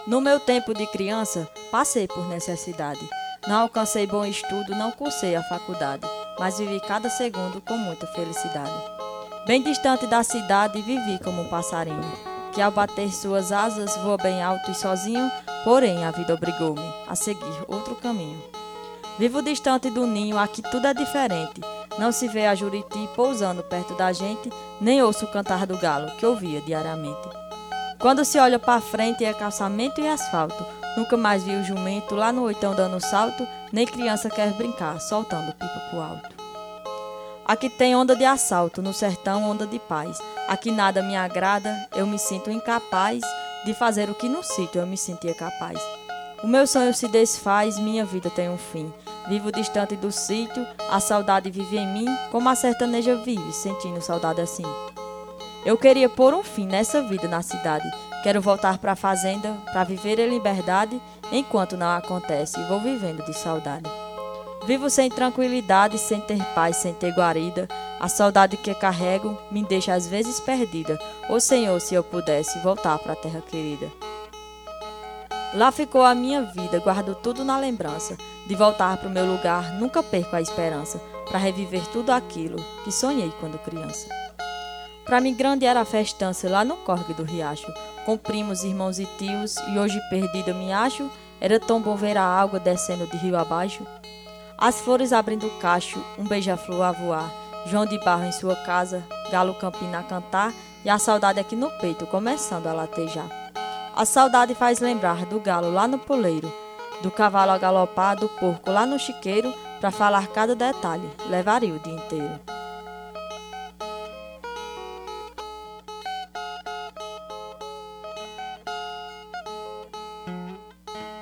No meu tempo de criança, passei por necessidade. Não alcancei bom estudo, não cursei a faculdade, mas vivi cada segundo com muita felicidade. Bem distante da cidade, vivi como um passarinho, que ao bater suas asas voa bem alto e sozinho, porém a vida obrigou-me a seguir outro caminho. Vivo distante do ninho, aqui tudo é diferente. Não se vê a juriti pousando perto da gente, nem ouço o cantar do galo, que ouvia diariamente. Quando se olha para frente é calçamento e asfalto. Nunca mais vi o jumento lá no oitão dando salto, nem criança quer brincar, soltando pipa pro alto. Aqui tem onda de assalto, no sertão onda de paz. Aqui nada me agrada, eu me sinto incapaz de fazer o que no sítio eu me sentia capaz. O meu sonho se desfaz, minha vida tem um fim. Vivo distante do sítio, a saudade vive em mim, como a sertaneja vive, sentindo saudade assim. Eu queria pôr um fim nessa vida na cidade. Quero voltar para a fazenda, para viver em liberdade, enquanto não acontece, vou vivendo de saudade. Vivo sem tranquilidade, sem ter paz, sem ter guarida. A saudade que carrego me deixa às vezes perdida. Ô Senhor, se eu pudesse voltar para a terra querida. Lá ficou a minha vida, guardo tudo na lembrança. De voltar para o meu lugar, nunca perco a esperança, para reviver tudo aquilo que sonhei quando criança. Para mim grande era a festança lá no córrego do riacho, com primos, irmãos e tios, e hoje perdida me acho, era tão bom ver a água descendo de rio abaixo. As flores abrindo o cacho, um beija-flor a voar, João de Barro em sua casa, galo campina a cantar, e a saudade aqui no peito começando a latejar. A saudade faz lembrar do galo lá no poleiro, do cavalo a galopar, do porco lá no chiqueiro, para falar cada detalhe, levaria o dia inteiro.